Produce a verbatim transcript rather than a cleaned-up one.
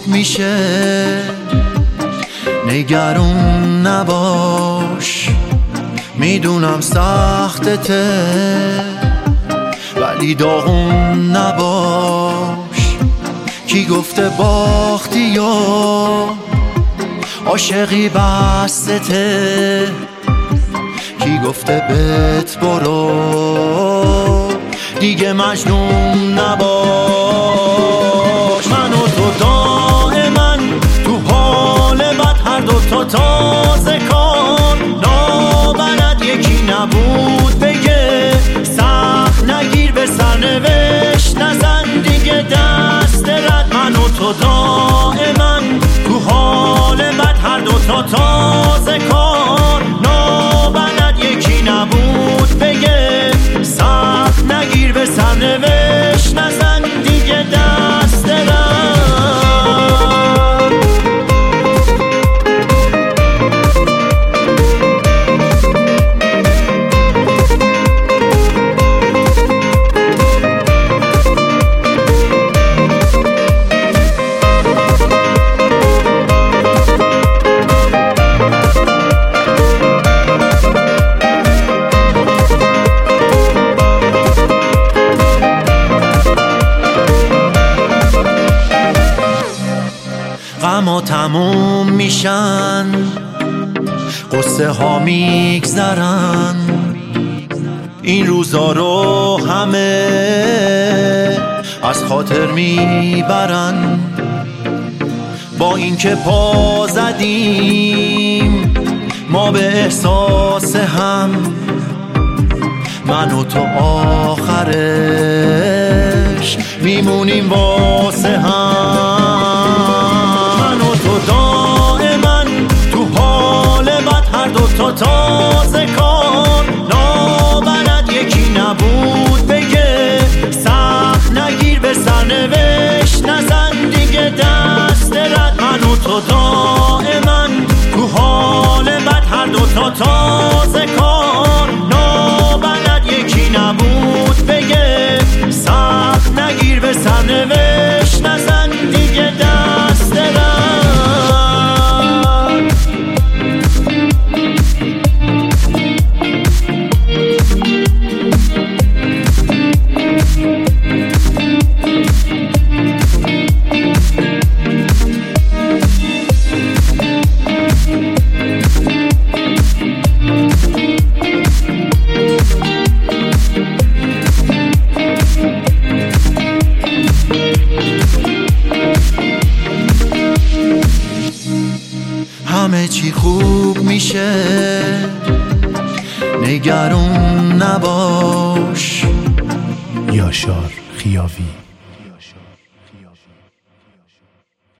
میشه، نگران نباش. میدونم سختته ولی داغون نباش. کی گفته باختی یا عاشقی بستته؟ کی گفته بهت برو دیگه مجنون نباش. من و تو دائما تو حال بد، هر دو تا تازه کار. نابلد یکی نبود بگه سخت نگیر، به سرنوشت نزن دیگه دست رد. من و تو دائما تو حال بد، هر دو تا تازه کار. نابلد یکی نبود بگه سخت نگیر، به سرنوشت نزن دیگه دست رد. غما تموم میشن، قصه ها میگذرن، این روزا رو همه از خاطر میبرن. با اینکه پا زدیم ما به احساس هم، من و تو آخرش میمونیم واسه هم. تا تازه کار. نابلد یکی نبود بگه سخت نگیر، به سرنوشت نزن دیگه دست رد. من و تو دائما تو حال بد، هر دو تا تازه کار. نابلد یکی نبود بگه سخت نگیر، به سرنوشت نزن دیگه دست رد. همه چی خوب میشه، نگران نباش. یاشار خیاوی.